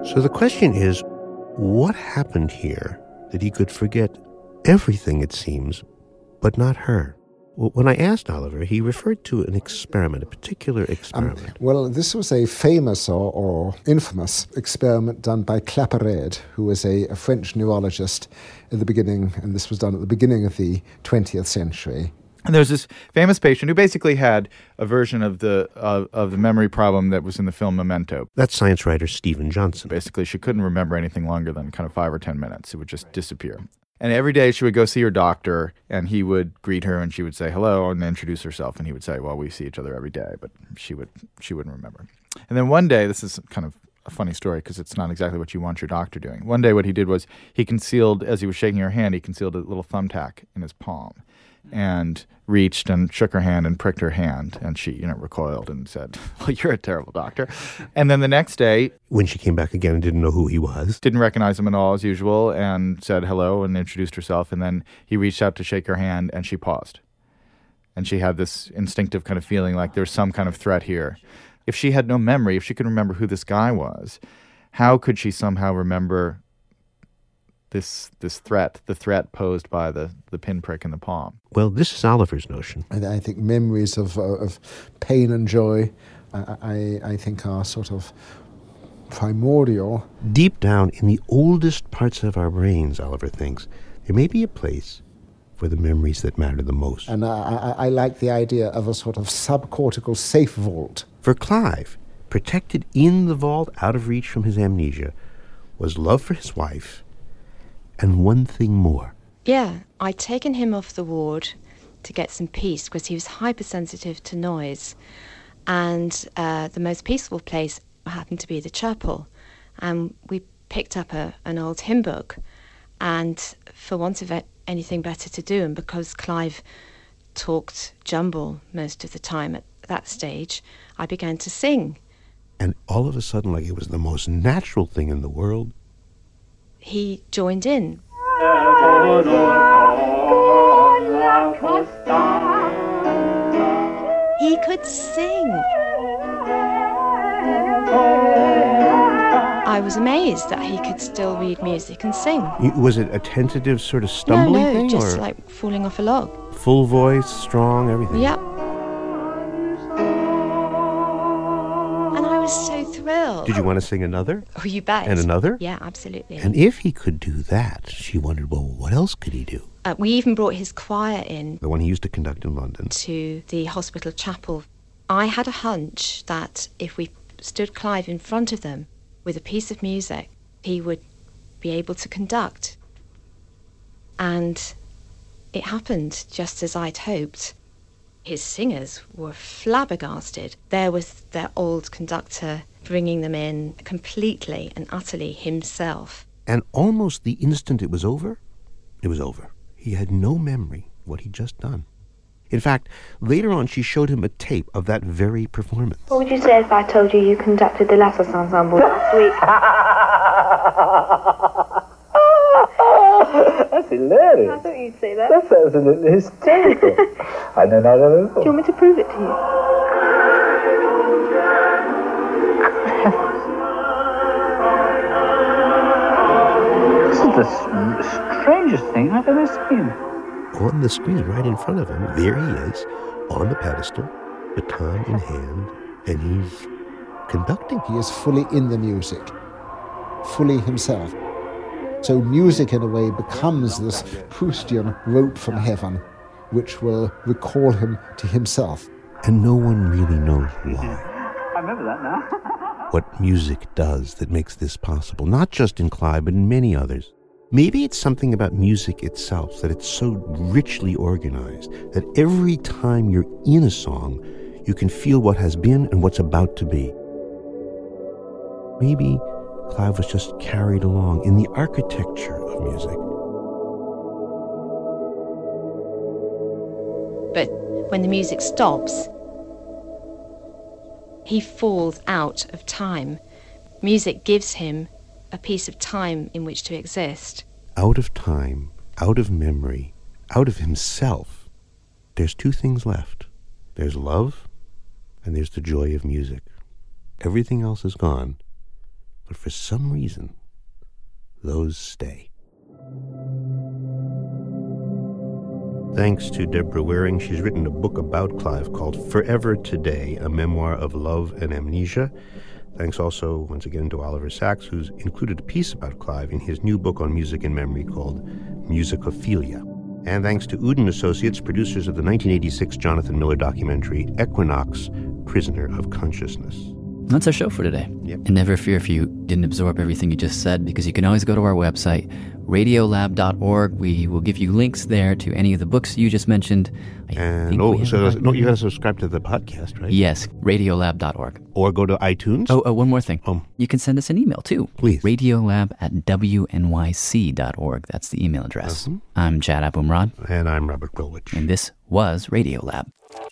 So the question is, what happened here that he could forget everything, it seems, but not her? Well, when I asked Oliver, he referred to an experiment, a particular experiment. Well, this was a famous or infamous experiment done by Claparède, who was a French neurologist at the beginning, and this was done at the beginning of the 20th century. And there's this famous patient who basically had a version of the memory problem that was in the film Memento. That's science writer Stephen Johnson. Basically, she couldn't remember anything longer than kind of 5 or 10 minutes. It would just disappear. And every day she would go see her doctor, and he would greet her, and she would say hello and introduce herself, and he would say, well, we see each other every day, but she wouldn't remember. And then one day, this is kind of a funny story because it's not exactly what you want your doctor doing. One day what he did was he concealed, as he was shaking her hand, he concealed a little thumbtack in his palm and reached and shook her hand and pricked her hand, and she, recoiled and said, well, you're a terrible doctor. And then the next day, when she came back again and didn't know who he was, didn't recognize him at all as usual, and said hello and introduced herself, and then he reached out to shake her hand, and she paused. And she had this instinctive kind of feeling like there's some kind of threat here. If she had no memory, if she could remember who this guy was, how could she somehow remember this threat, the threat posed by the pinprick in the palm? Well, this is Oliver's notion. I think memories of pain and joy, I think, are sort of primordial. Deep down in the oldest parts of our brains, Oliver thinks, there may be a place for the memories that matter the most. And I like the idea of a sort of subcortical safe vault. For Clive, protected in the vault out of reach from his amnesia, was love for his wife and one thing more. Yeah, I'd taken him off the ward to get some peace because he was hypersensitive to noise. And the most peaceful place happened to be the chapel. And we picked up an old hymn book. And for want of anything better to do, and because Clive talked jumble most of the time at that stage, I began to sing. And all of a sudden, like it was the most natural thing in the world, he joined in. He could sing. I was amazed that he could still read music and sing. Was it a tentative sort of stumbling thing? No, just like falling off a log. Full voice, strong, everything? Yep. And I was so thrilled. Did you want to sing another? Oh, you bet. And another? Yeah, absolutely. And if he could do that, she wondered, well, what else could he do? We even brought his choir in. The one he used to conduct in London. To the hospital chapel. I had a hunch that if we stood Clive in front of them with a piece of music, he would be able to conduct. And it happened just as I'd hoped. His singers were flabbergasted. There was their old conductor bringing them in completely and utterly himself. And almost the instant it was over, it was over. He had no memory of what he'd just done. In fact, later on she showed him a tape of that very performance. What would you say if I told you you conducted the Lassos Ensemble last week? That's hilarious. I thought you'd say that. That's absolutely hysterical. I know not at all. Do you want me to prove it to you? This is the strangest thing I've ever seen. On the screen right in front of him, there he is, on the pedestal, baton in hand, and he's conducting. He is fully in the music, fully himself. So music, in a way, becomes this Proustian rope from heaven, which will recall him to himself. And no one really knows why. I remember that now. What music does that makes this possible, not just in Clive, but in many others. Maybe it's something about music itself, that it's so richly organized, that every time you're in a song, you can feel what has been and what's about to be. Maybe Clive was just carried along in the architecture of music. But when the music stops, he falls out of time. Music gives him a piece of time in which to exist. Out of time, out of memory, out of himself, there's two things left. There's love, and there's the joy of music. Everything else is gone, But for some reason, those stay. Thanks to Deborah Waring. She's written a book about Clive called Forever Today, a memoir of love and amnesia. Thanks also, once again, to Oliver Sacks, who's included a piece about Clive in his new book on music and memory called Musicophilia. And thanks to Uden Associates, producers of the 1986 Jonathan Miller documentary Equinox, Prisoner of Consciousness. That's our show for today. Yep. And never fear if you didn't absorb everything you just said, because you can always go to our website, radiolab.org. We will give you links there to any of the books you just mentioned. You got to subscribe to the podcast, right? Yes, radiolab.org. Or go to iTunes. Oh, one more thing. You can send us an email, too. Please. radiolab@wnyc.org. That's the email address. I'm Jad Abumrad. And I'm Robert Krulwich. And this was Radiolab.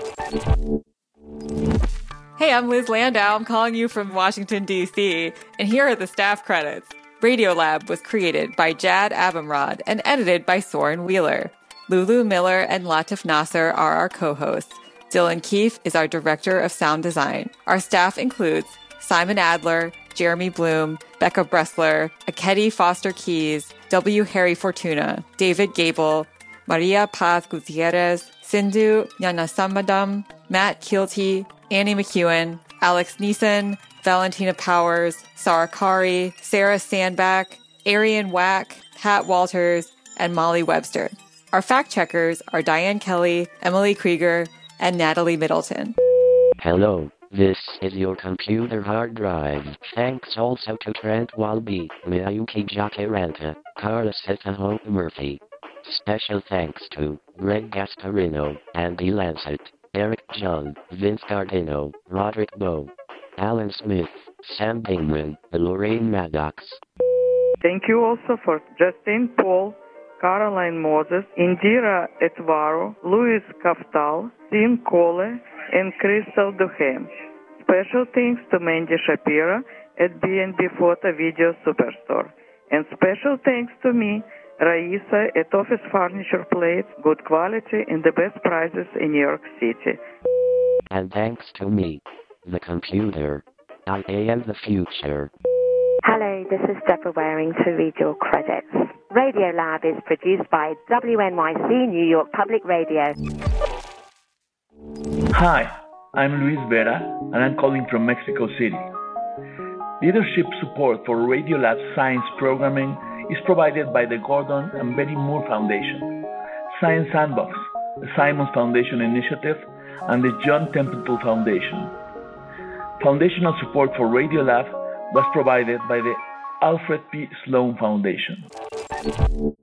Hey, I'm Liz Landau. I'm calling you from Washington, D.C., and here are the staff credits. Radiolab was created by Jad Abumrad and edited by Soren Wheeler. Lulu Miller and Latif Nasser are our co-hosts. Dylan Keefe is our director of sound design. Our staff includes Simon Adler, Jeremy Bloom, Becca Bressler, Akedi Foster Keys, W. Harry Fortuna, David Gable, Maria Paz Gutierrez, Sindhu Nyanasamadam, Matt Keelty, Annie McEwen, Alex Neeson, Valentina Powers, Sarah Kari, Sarah Sandback, Arian Wack, Pat Walters, and Molly Webster. Our fact-checkers are Diane Kelly, Emily Krieger, and Natalie Middleton. Hello, this is your computer hard drive. Thanks also to Trent Walby, Miyuki Jacaranta, Carlos Hitaho Murphy. Special thanks to Greg Gasparino, Andy Lancet, Eric John, Vince Cardino, Roderick Bowe, Alan Smith, Sam Bingman, and Lorraine Maddox. Thank you also for Justine Paul, Caroline Moses, Indira Etvaro, Louis Kaftal, Tim Cole, and Crystal Duhem. Special thanks to Mandy Shapira at B&B Photo Video Superstore. And special thanks to me, Raisa, at Office Furniture Plates, good quality and the best prices in New York City. And thanks to me, the computer. I am the future. Hello, this is Deborah Waring to read your credits. Radiolab is produced by WNYC New York Public Radio. Hi, I'm Luis Vera, and I'm calling from Mexico City. Leadership support for Radiolab science programming is provided by the Gordon and Betty Moore Foundation, Science Sandbox, the Simons Foundation Initiative, and the John Templeton Foundation. Foundational support for Radiolab was provided by the Alfred P. Sloan Foundation.